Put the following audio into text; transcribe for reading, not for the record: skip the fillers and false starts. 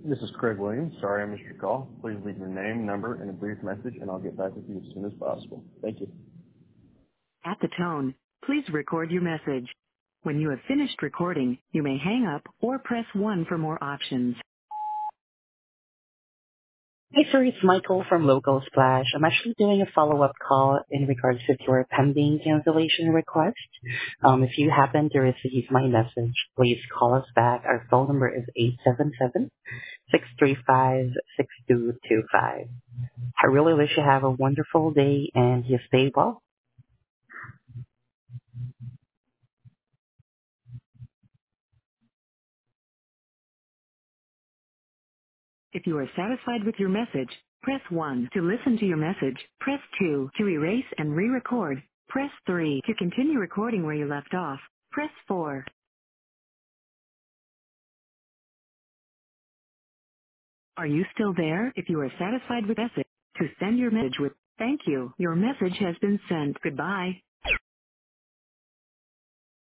This is Craig Williams. Sorry I missed your call. Please leave your name, number, and a brief message, and I'll get back with you as soon as possible. Thank you. At the tone, please record your message. When you have finished recording, you may hang up or press 1 for more options. Hi, sir. It's Michael from Local Splash. I'm actually doing a follow-up call in regards to your pending cancellation request. If you happen to receive my message, please call us back. Our phone number is 877-635-6225. I really wish you have a wonderful day and you stay well. If you are satisfied with your message, press 1 to listen to your message. Press 2 to erase and re-record. Press 3 to continue recording where you left off. Press 4. Are you still there? If you are satisfied with message, to send your message with, thank you, your message has been sent. Goodbye.